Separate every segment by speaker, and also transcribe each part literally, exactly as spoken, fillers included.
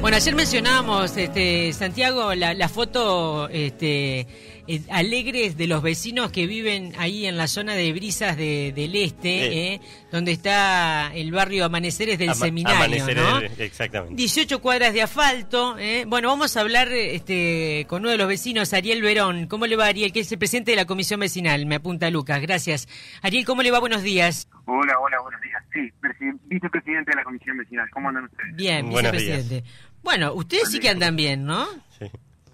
Speaker 1: Bueno, ayer mencionábamos, este, Santiago, la, la foto este, eh, alegres de los vecinos que viven ahí en la zona de Brisas de, del Este, sí. eh, donde está el barrio Amaneceres del Ama- Seminario, Amaneceres, ¿no?
Speaker 2: Exactamente.
Speaker 1: dieciocho cuadras de asfalto. Eh. Bueno, vamos a hablar este, con uno de los vecinos, Ariel Verón. ¿Cómo le va, Ariel? Que es el presidente de la comisión vecinal, me apunta Lucas. Gracias. Ariel, ¿cómo le va? Buenos días.
Speaker 3: Hola, hola, buenos días. Sí, vicepresidente de la comisión vecinal. ¿Cómo andan ustedes?
Speaker 1: Bien,
Speaker 2: Buenos
Speaker 1: vicepresidente.
Speaker 2: días.
Speaker 1: Bueno, ustedes sí que andan bien, ¿no?
Speaker 2: Sí.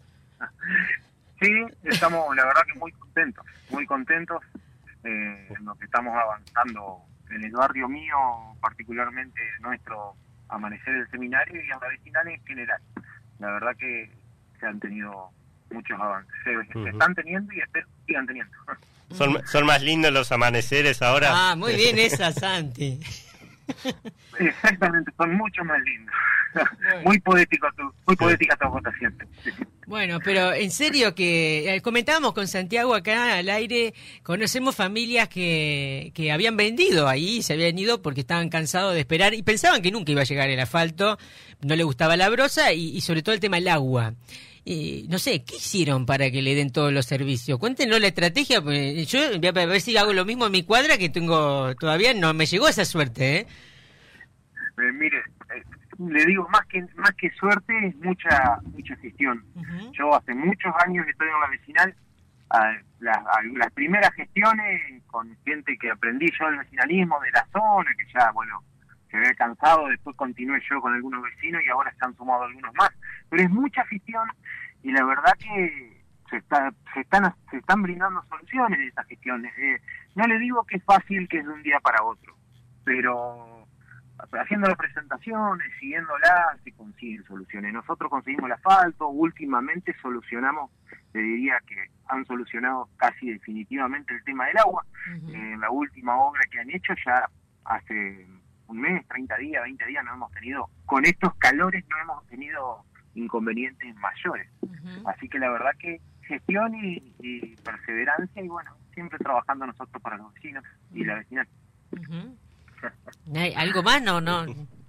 Speaker 3: Sí, estamos, la verdad que muy contentos, muy contentos eh, en lo que estamos avanzando en el barrio mío, particularmente nuestro Amanecer del Seminario y en la vecinal en general. La verdad que se han tenido muchos avances, se, uh-huh. se están teniendo y espero que sigan teniendo.
Speaker 2: ¿Son, son más lindos los amaneceres ahora?
Speaker 1: Ah, muy bien esa, Santi.
Speaker 3: Exactamente, son mucho más lindos. Bueno. Muy poético tu, muy poética tu votación.
Speaker 1: Bueno, pero en serio que eh, comentábamos con Santiago acá al aire, conocemos familias que, que habían vendido ahí, se habían ido porque estaban cansados de esperar y pensaban que nunca iba a llegar el asfalto, no le gustaba la brosa y, y sobre todo el tema del agua. Eh, no sé, ¿qué hicieron para que le den todos los servicios? Cuéntenos la estrategia, pues yo voy a ver si hago lo mismo en mi cuadra, que tengo todavía no me llegó esa suerte, ¿eh?
Speaker 3: eh mire, eh, le digo, más que más que suerte, es mucha mucha gestión. Uh-huh. Yo hace muchos años que estoy en la vecinal, a, la, a, las primeras gestiones con gente que aprendí yo el vecinalismo de la zona, que ya, bueno, se había cansado, después continué yo con algunos vecinos y ahora se han sumado algunos más. Pero es mucha gestión y la verdad que se, está, se, están, se están brindando soluciones de esas gestiones. Eh, no le digo que es fácil, que es de un día para otro, pero haciendo las presentaciones, siguiéndolas, se consiguen soluciones. Nosotros conseguimos el asfalto, últimamente solucionamos, le diría que han solucionado casi definitivamente el tema del agua. Uh-huh. Eh, la última obra que han hecho ya hace un mes, treinta días, veinte días no hemos tenido, con estos calores no hemos tenido inconvenientes mayores. Uh-huh. Así que la verdad que gestión y, y perseverancia y bueno, siempre trabajando nosotros para los vecinos y uh-huh. la vecinal.
Speaker 1: Uh-huh. ¿Algo más? No, no.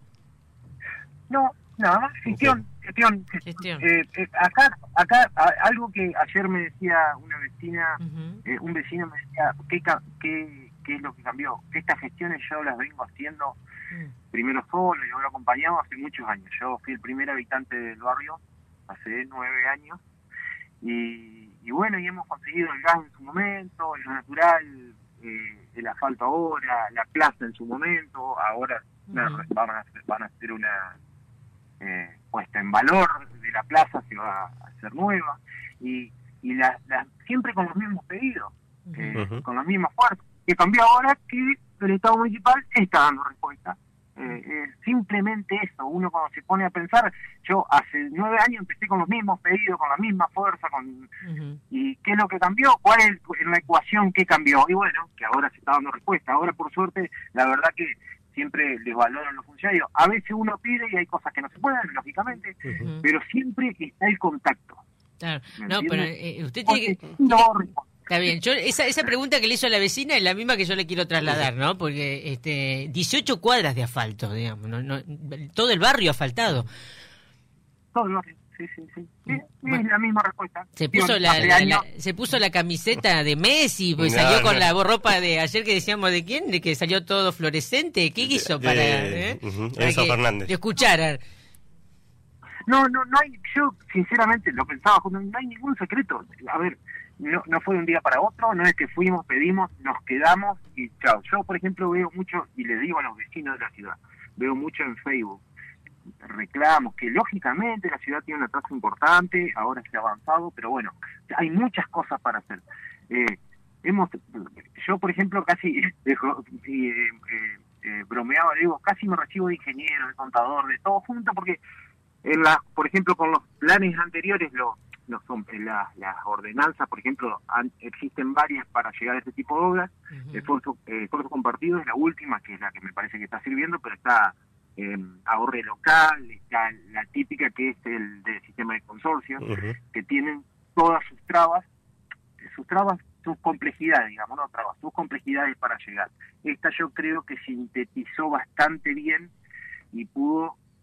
Speaker 3: No, nada más, gestión, gestión.
Speaker 1: gestión.
Speaker 3: Eh, eh, acá, acá, a, algo que ayer me decía una vecina, uh-huh. eh, un vecino me decía, ¿qué, qué, ¿qué es lo que cambió? Estas gestiones yo las vengo haciendo uh-huh. primero solo, yo lo acompañaba hace muchos años. Yo fui el primer habitante del barrio hace nueve años y, y bueno, y hemos conseguido el gas en su momento, el gas natural, eh, el asfalto ahora, la plaza en su momento, ahora uh-huh. van, a, van a hacer una eh, puesta en valor de la plaza, se va a hacer nueva, y, y la, la, siempre con los mismos pedidos, uh-huh. eh, con las mismas fuerzas. Que cambió ahora que el Estado municipal está dando respuesta. Eh, eh, simplemente eso, uno cuando se pone a pensar, yo hace nueve años empecé con los mismos pedidos, con la misma fuerza, con uh-huh. ¿y qué es lo que cambió? ¿Cuál es la ecuación que cambió? Y bueno, que ahora se está dando respuesta. Ahora, por suerte, la verdad que siempre les valoran los funcionarios. A veces uno pide y hay cosas que no se pueden, lógicamente, uh-huh. pero siempre está el contacto.
Speaker 1: Claro, no, pero eh, usted tiene que... No, está bien, yo esa esa pregunta que le hizo a la vecina es la misma que yo le quiero trasladar, ¿no? Porque este dieciocho cuadras de asfalto, digamos, no, no, todo el barrio asfaltado.
Speaker 3: Todo el barrio, sí, sí, sí. sí bueno, es la misma respuesta.
Speaker 1: Se puso la, la, la se puso la camiseta de Messi, pues no, salió con no. la ropa de ayer que decíamos de quién, de que salió todo fluorescente. ¿Qué hizo
Speaker 2: de,
Speaker 1: para,
Speaker 2: de,
Speaker 1: eh?
Speaker 2: uh-huh.
Speaker 1: para
Speaker 2: Enzo
Speaker 1: que
Speaker 2: Fernández?
Speaker 1: Lo escucharan.
Speaker 3: No, no, no hay, yo sinceramente lo pensaba, no, no hay ningún secreto. A ver, no, no fue de un día para otro, no es que fuimos, pedimos, nos quedamos y chao. Yo, por ejemplo, veo mucho, y le digo a los vecinos de la ciudad, veo mucho en Facebook reclamos, que lógicamente la ciudad tiene una tasa importante, ahora se ha avanzado, pero bueno, hay muchas cosas para hacer. Eh, hemos, yo, por ejemplo, casi dejo, eh, eh, eh, bromeaba, digo, casi me recibo de ingeniero, de contador, de todo junto, porque en la, por ejemplo, con los planes anteriores, los no son las las ordenanzas, por ejemplo, han, existen varias para llegar a este tipo de obras. Uh-huh. Esfuerzo, eh, esfuerzo compartido es la última, que es la que me parece que está sirviendo, pero está eh, ahorre local, está la típica que es el del sistema de consorcios, uh-huh. que tienen todas sus trabas, sus trabas, sus complejidades, digamos, no trabas, sus complejidades para llegar. Esta yo creo que sintetizó bastante bien y pudo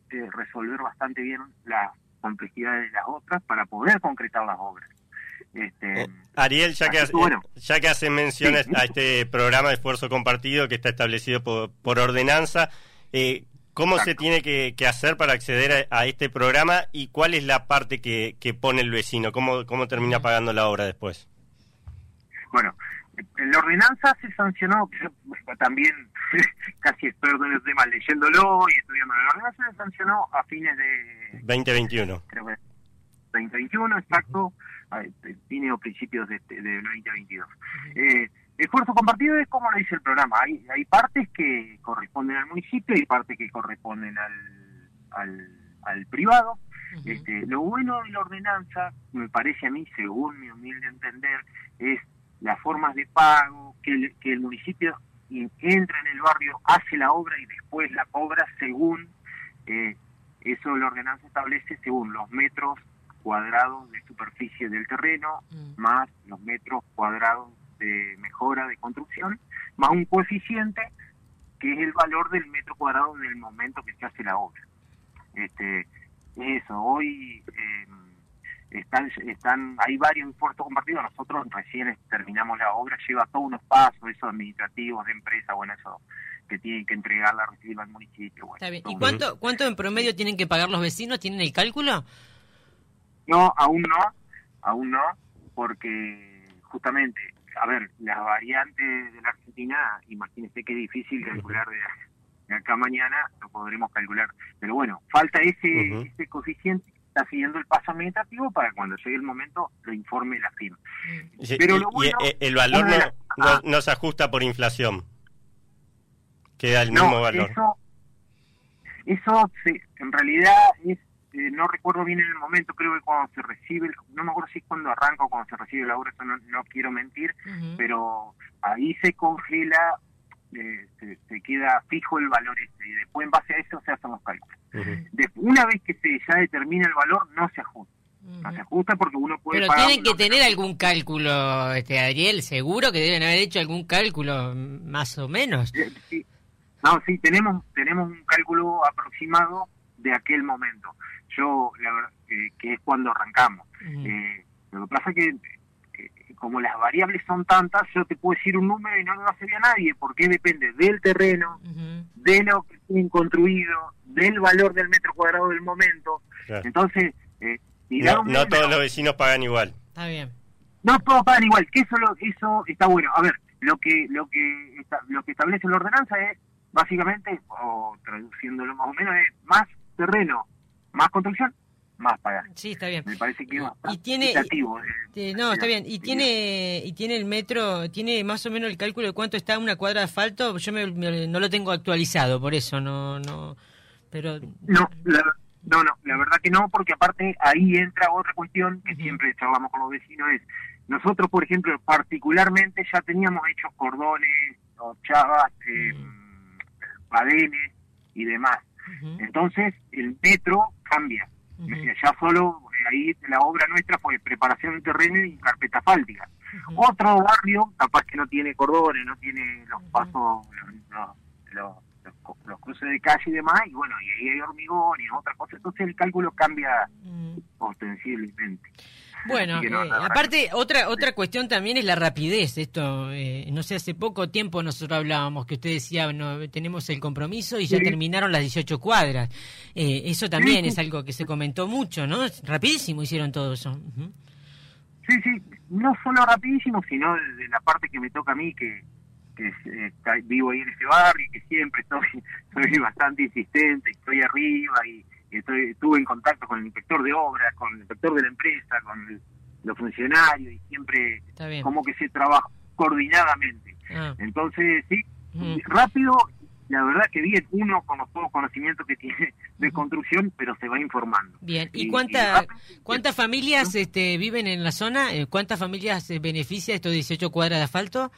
Speaker 3: eh, resolver bastante bien las complejidades de las otras para poder concretar las obras. Este,
Speaker 2: eh, Ariel, ya que, hace,
Speaker 3: bueno,
Speaker 2: ya que hace menciones
Speaker 3: sí,
Speaker 2: a este programa de esfuerzo compartido que está establecido por, por ordenanza, eh, ¿cómo Exacto. se tiene que, que hacer para acceder a, a este programa y cuál es la parte que, que pone el vecino? ¿Cómo, cómo termina pagando la obra después?
Speaker 3: Bueno, la ordenanza se sancionó, yo también casi experto en el tema, leyéndolo y estudiando. La ordenanza se sancionó a fines de...
Speaker 2: veinte veintiuno.
Speaker 3: Creo que veinte veintiuno, exacto, uh-huh. Fines o principios de, de veinte veintidós. Uh-huh. Eh, esfuerzo compartido es como lo dice el programa. Hay, hay partes que corresponden al municipio y partes que corresponden al, al, al privado. Uh-huh. Este, lo bueno de la ordenanza, me parece a mí, según mi humilde entender, es las formas de pago, que el, que el municipio entra en el barrio, hace la obra y después la cobra según, eh, eso la ordenanza establece según los metros cuadrados de superficie del terreno, mm. más los metros cuadrados de mejora de construcción, más un coeficiente que es el valor del metro cuadrado en el momento que se hace la obra. Este, eso, hoy... Eh, Están, están, hay varios esfuerzos compartidos. Nosotros recién terminamos la obra, lleva todos unos pasos, esos administrativos de empresa, bueno, eso que tienen que entregarla, recibirla al municipio. Bueno,
Speaker 1: Está bien. ¿Y cuánto, cuánto en promedio tienen que pagar los vecinos? ¿Tienen el cálculo?
Speaker 3: No, aún no, aún no, porque justamente, a ver, las variantes de la Argentina, imagínense qué difícil calcular de, de acá a mañana, lo podremos calcular. Pero bueno, falta ese, uh-huh. ese coeficiente. Está siguiendo el paso administrativo para cuando llegue el momento lo informe la firma.
Speaker 2: Sí, Pero y, lo bueno, y el valor no, la, no, ah, no se ajusta por inflación. Queda el
Speaker 3: no,
Speaker 2: mismo valor.
Speaker 3: Eso, eso se, en realidad es, eh, no recuerdo bien en el momento, creo que cuando se recibe, no me acuerdo si es cuando arranca o cuando se recibe la obra, eso no, no quiero mentir, uh-huh. pero ahí se congela, eh, se, se queda fijo el valor ese y después en base a eso se hacen los cálculos. Uh-huh. De, una vez que se ya determina el valor, no se ajusta. Uh-huh. No se ajusta porque uno puede
Speaker 1: Pero
Speaker 3: pagar...
Speaker 1: tienen que tener algún cálculo, este Ariel, seguro que deben haber hecho algún cálculo más o menos.
Speaker 3: Sí, sí. No, sí, tenemos tenemos un cálculo aproximado de aquel momento. Yo, la verdad, eh, que es cuando arrancamos. Uh-huh. Eh, lo que pasa es que como las variables son tantas, yo te puedo decir un número y no lo hace a nadie, porque depende del terreno, uh-huh. de lo que tienen construido, del valor del metro cuadrado del momento. Claro. Entonces, eh,
Speaker 2: no, no todos los vecinos pagan igual.
Speaker 1: Está bien.
Speaker 3: No todos pagan igual, que eso lo, eso está bueno. A ver, lo que lo que está, lo que establece la ordenanza es básicamente, o traduciéndolo más o menos, es más terreno, más construcción, más pagar.
Speaker 1: Sí, está bien.
Speaker 3: Me parece que es bastante
Speaker 1: y tiene y, no, está bien. Y tiene y tiene el metro, tiene más o menos el cálculo de cuánto está una cuadra de asfalto. Yo me, me, no lo tengo actualizado, por eso no no pero
Speaker 3: no, la, no, no, la verdad que no, porque aparte ahí entra otra cuestión que uh-huh. siempre charlamos con los vecinos, es nosotros, por ejemplo, particularmente ya teníamos hechos cordones, o chavas, eh, uh-huh. padenes y demás. Uh-huh. Entonces, el metro cambia. Uh-huh. Ya solo ahí la obra nuestra fue preparación de terreno y carpeta asfáltica. Uh-huh. Otro barrio, capaz que no tiene cordones, no tiene los uh-huh. pasos, los, los, los, los cruces de calle y demás, y bueno, y ahí hay hormigón y otra cosa, entonces el cálculo cambia uh-huh. ostensiblemente.
Speaker 1: Bueno, no, eh, aparte que... otra otra cuestión también es la rapidez. Esto, eh, no sé, hace poco tiempo nosotros hablábamos que usted decía, no, tenemos el compromiso y ya sí. terminaron las dieciocho cuadras. Eh, eso también sí, sí. es algo que se comentó mucho, ¿no? Rapidísimo hicieron todo eso. Uh-huh.
Speaker 3: Sí, sí, no solo rapidísimo, sino de, de la parte que me toca a mí, que, que eh, vivo ahí en ese barrio y que siempre estoy, soy bastante insistente, estoy arriba y Estoy, estuve en contacto con el inspector de obras, con el inspector de la empresa, con el, los funcionarios, y siempre como que se trabaja coordinadamente. Ah. Entonces, sí, mm. rápido, la verdad que bien, uno con los pocos conocimientos que tiene de construcción, pero se va informando.
Speaker 1: Bien, ¿y, y cuánta, y cuántas familias ¿no? este, viven en la zona? ¿Cuántas familias se beneficia estos dieciocho cuadras de asfalto?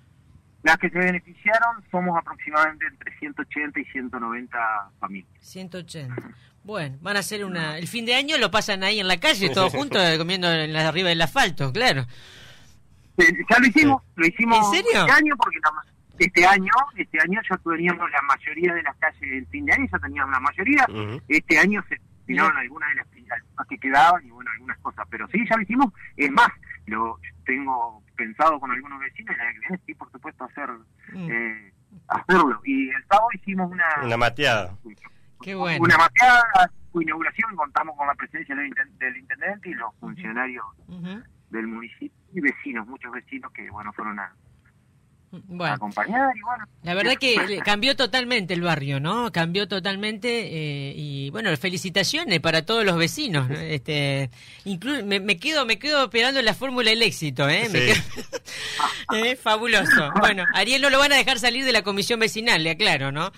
Speaker 3: Las que se beneficiaron somos aproximadamente entre ciento ochenta y ciento noventa familias.
Speaker 1: ciento ochenta. Bueno, van a hacer una... El fin de año lo pasan ahí en la calle, todos juntos, comiendo en la, arriba del asfalto, claro.
Speaker 3: Eh, ya lo hicimos, lo hicimos
Speaker 1: ¿En serio?
Speaker 3: este año porque la, este año, este año ya teníamos la mayoría de las calles del fin de año, ya teníamos la mayoría. Uh-huh. Este año se terminaron uh-huh. algunas de las algunas que quedaban y bueno, algunas cosas, pero sí, ya lo hicimos. Es más, lo tengo pensado con algunos vecinos, la que viene, sí, por supuesto, hacer uh-huh. eh, hacerlo. Y el sábado hicimos una...
Speaker 2: Una mateada.
Speaker 1: Qué bueno.
Speaker 3: Una mateada, su inauguración, contamos con la presencia del, del intendente y los funcionarios uh-huh. del municipio y vecinos, muchos vecinos que, bueno, fueron a...
Speaker 1: Bueno,
Speaker 3: acompañar y bueno,
Speaker 1: la verdad que cambió totalmente el barrio, ¿no? Cambió totalmente eh, y bueno, felicitaciones para todos los vecinos, ¿no? Este, inclu- me, me quedo me quedo esperando la fórmula del éxito, ¿eh? Me
Speaker 2: sí.
Speaker 1: quedo... eh, fabuloso. Bueno, Ariel no lo van a dejar salir de la comisión vecinal, le aclaro, ¿no?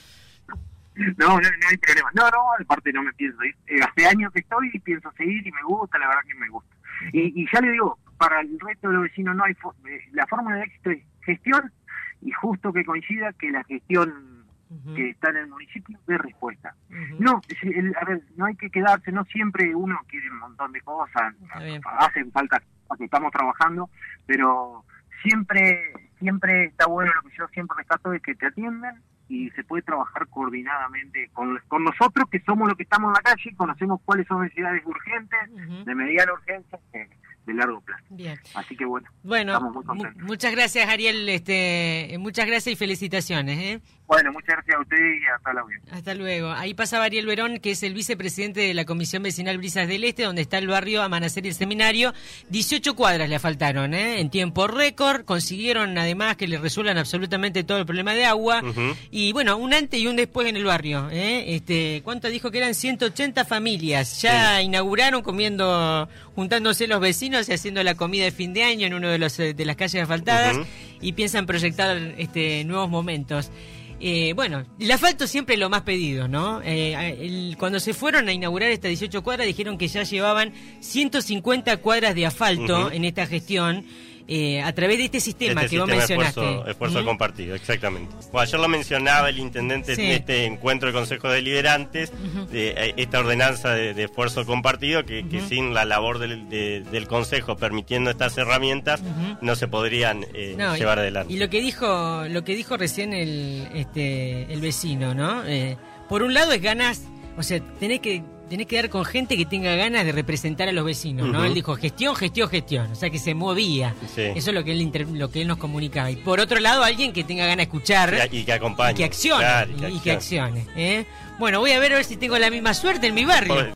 Speaker 3: No, no, no hay problema. No, no, aparte no me pienso ir. Eh, hace años que estoy y pienso seguir y me gusta, la verdad que me gusta. Y, y ya le digo, para el resto de los vecinos no hay... Fo- eh, la fórmula de éxito es gestión y justo que coincida que la gestión uh-huh. que está en el municipio dé respuesta. Uh-huh. No, el, a ver, no hay que quedarse, no siempre uno quiere un montón de cosas, hacen falta que estamos trabajando, pero siempre siempre está bueno, lo que yo siempre rescato es que te atienden y se puede trabajar coordinadamente con, con nosotros que somos los que estamos en la calle, conocemos cuáles son necesidades urgentes, uh-huh. de mediana urgencia, eh, de largo plazo.
Speaker 1: Bien.
Speaker 3: Así que bueno,
Speaker 1: bueno
Speaker 3: estamos muy contentos.
Speaker 1: M- muchas gracias, Ariel, este, muchas gracias y felicitaciones. ¿eh?
Speaker 3: Bueno, muchas gracias a usted y hasta luego.
Speaker 1: Hasta luego. Ahí pasaba Ariel Verón, que es el vicepresidente de la Comisión Vecinal Brisas del Este, donde está el barrio Amanecer y el Seminario. dieciocho cuadras le faltaron, ¿eh? En tiempo récord. Consiguieron además que le resuelvan absolutamente todo el problema de agua. Uh-huh. Y bueno, un antes y un después en el barrio. ¿eh? Este, ¿Cuánto dijo que eran? ciento ochenta familias. Ya sí. inauguraron comiendo, juntándose los vecinos y haciendo la comida de fin de año en uno de los de las calles asfaltadas. Uh-huh. Y piensan proyectar este nuevos momentos. Eh, bueno, el asfalto siempre es lo más pedido, ¿no? Eh, el, cuando se fueron a inaugurar estas dieciocho cuadras dijeron que ya llevaban ciento cincuenta cuadras de asfalto uh-huh. en esta gestión eh, a través de este sistema
Speaker 2: este
Speaker 1: que
Speaker 2: sistema
Speaker 1: vos mencionaste.
Speaker 2: Esfuerzo, esfuerzo
Speaker 1: uh-huh.
Speaker 2: compartido, exactamente. Bueno, ayer lo mencionaba el intendente sí. en este encuentro de Consejo Deliberantes, uh-huh. de esta ordenanza de, de esfuerzo compartido que, uh-huh. que sin la labor del, de, del Consejo permitiendo estas herramientas uh-huh. no se podrían eh, no, llevar
Speaker 1: y,
Speaker 2: adelante.
Speaker 1: Y lo que dijo lo que dijo recién el este el vecino, ¿no? Eh, por un lado es ganas, o sea, tenés que tenés que dar con gente que tenga ganas de representar a los vecinos, ¿no? Uh-huh. Él dijo gestión, gestión, gestión, o sea, que se movía. Sí. Eso es lo que él inter- lo que él nos comunicaba. Y por otro lado, alguien que tenga ganas de escuchar
Speaker 2: y, y que acompañe.
Speaker 1: Y que accione.
Speaker 2: Claro, y que
Speaker 1: y,
Speaker 2: accione.
Speaker 1: y que accione ¿eh? Bueno, voy a ver a ver si tengo la misma suerte en mi barrio. Por...